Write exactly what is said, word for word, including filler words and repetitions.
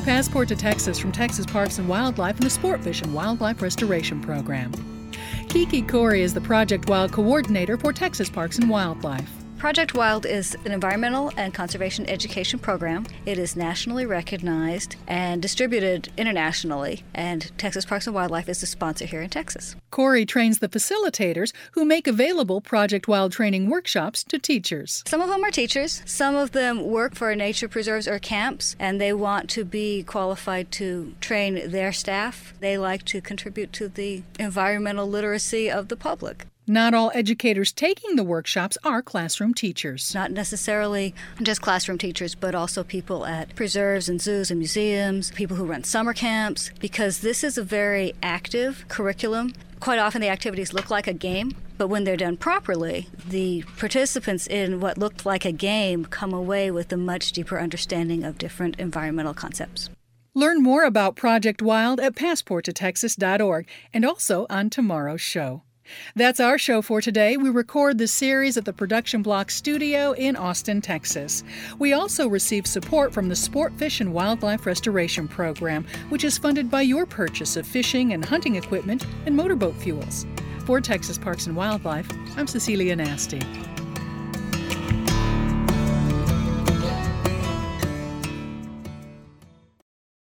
Passport to Texas from Texas Parks and Wildlife and the Sportfish and Wildlife Restoration Program. Kiki Corey is the Project Wild Coordinator for Texas Parks and Wildlife. Project Wild is an environmental and conservation education program. It is nationally recognized and distributed internationally, and Texas Parks and Wildlife is the sponsor here in Texas. Corey trains the facilitators who make available Project Wild training workshops to teachers. Some of them are teachers. Some of them work for nature preserves or camps, and they want to be qualified to train their staff. They like to contribute to the environmental literacy of the public. Not all educators taking the workshops are classroom teachers. Not necessarily just classroom teachers, but also people at preserves and zoos and museums, people who run summer camps, because this is a very active curriculum. Quite often the activities look like a game, but when they're done properly, the participants in what looked like a game come away with a much deeper understanding of different environmental concepts. Learn more about Project Wild at passport to texas dot org and also on tomorrow's show. That's our show for today. We record the series at the Production Block Studio in Austin, Texas. We also receive support from the Sportfish and Wildlife Restoration Program, which is funded by your purchase of fishing and hunting equipment and motorboat fuels. For Texas Parks and Wildlife, I'm Cecilia Nasty.